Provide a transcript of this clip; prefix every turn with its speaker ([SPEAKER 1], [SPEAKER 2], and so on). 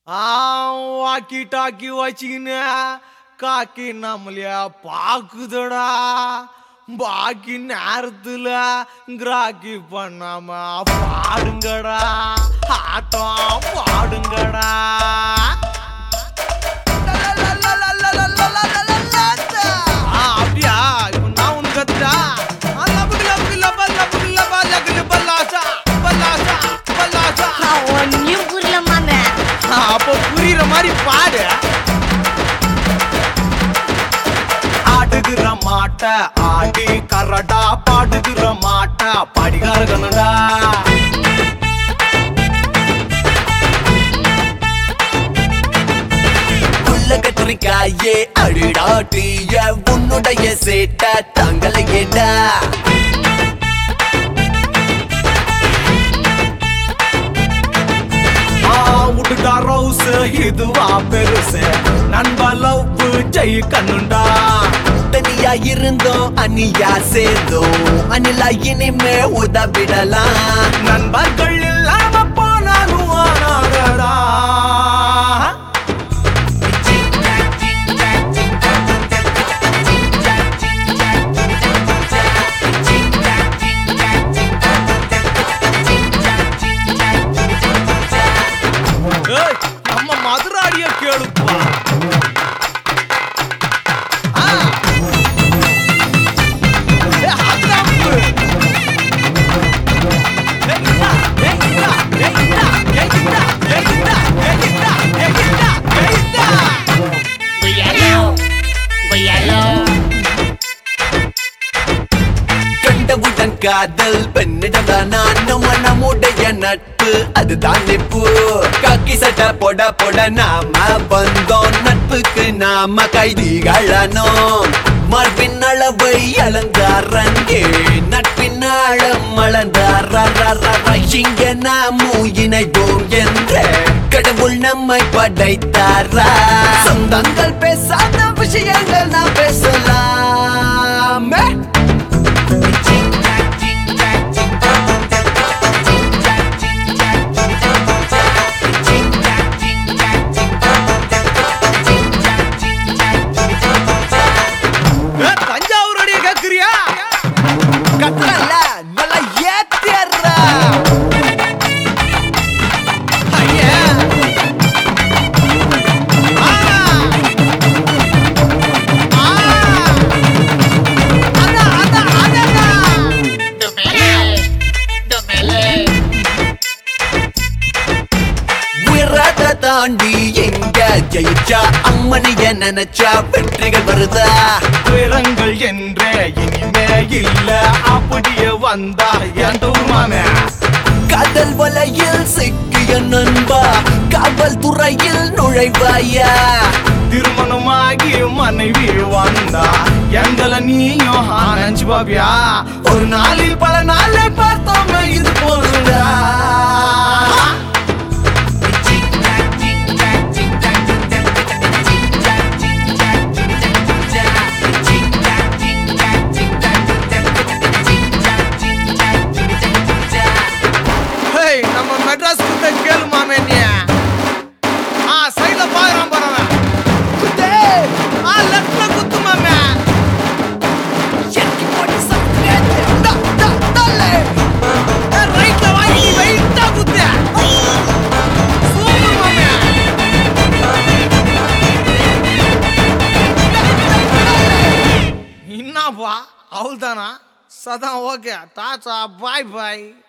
[SPEAKER 1] Walkie talkie வச்சுக்கின்னு காக்கி நம்மளைய பாக்குதடா. பாக்கி நேரத்துல கிராக்கி பண்ணாம பாடுங்கடா, ஆட்டம் பாடுங்கடா. அப்படியா? இப்ப நான் உனக்கு கத்துட்டா அப்போ புரியுற மாதிரி பாடு. ஆடுகிற மாட்ட ஆடி கரடா, பாடுகிற மாட்ட படிகாரகனடா.
[SPEAKER 2] கத்திரிக்காயே அடிடாட்டிய உன்னுடைய சேட்ட தங்களை கேட்டா.
[SPEAKER 1] உடுடா ரோஸ் இதுவா பெருசு, நண்பா லவ் ஜெய் கண்ணுண்டா.
[SPEAKER 2] தனியா இருந்தோம் அணியா சேர்ந்தோம், அணிலா இனிமே உதவிடலாம்.
[SPEAKER 1] நண்பர்கள் இல்லாம போனாலும் ஆனாடா. நம்ம மதுராடிய கேளுப்பா.
[SPEAKER 2] கண்டவுடன் காதல் பெண்ணிடம் நானும் நம்முடைய நட்பு அதுதான் நிப்பு. காக்கி சட்டை போட போட நாம வந்தோம், நட்புக்கு நாம கைதிகளனோம். மார்பின் அளவை அலங்காரங்கே நட்பின் ஆழம் அளந்தார. இங்க நாமும் இணைவோம் என்ற கடவுள் நம்மை படைத்தாரா. சொந்தங்கள் பேசாத விஷயங்கள் நாம் பேசலாமே.
[SPEAKER 1] தஞ்சாவூருடைய கேக்குறியா?
[SPEAKER 2] கட்டல நல்லா ஏத்தியறா. தாண்டி எங்க ஜெயிச்சா அம்மனிய நினைச்சா வெற்றிகள் வருதா.
[SPEAKER 1] விரங்கள் என்றே இனிமே இல்ல, அப்படியே வந்தா என் தூர்மானே.
[SPEAKER 2] காதல் வலையில் சிக்கிய நண்பா, காவல் துறையில் நுழைவாயா.
[SPEAKER 1] திருமணமாகி மனைவி வந்தா எங்களை நீயும் ஆனஞ்சு பாபியா. ஒரு நாளில் பல நாளை பார்த்தோமே இது போதுடா. நம்ம மெட்ராஸ் குத்த கேளு மாமே. நீ சைட்ல பாக்குறான் பாருவன் குத்தே. லெஃப்ட்ல குத்து மாமே. ரைட்ல வாங்கி வெயிட்டா குத்து. சூப்பர் மாமே. என்னப்பா அவள் தானா? சதான் ஓகே, டாடா பாய் பாய்.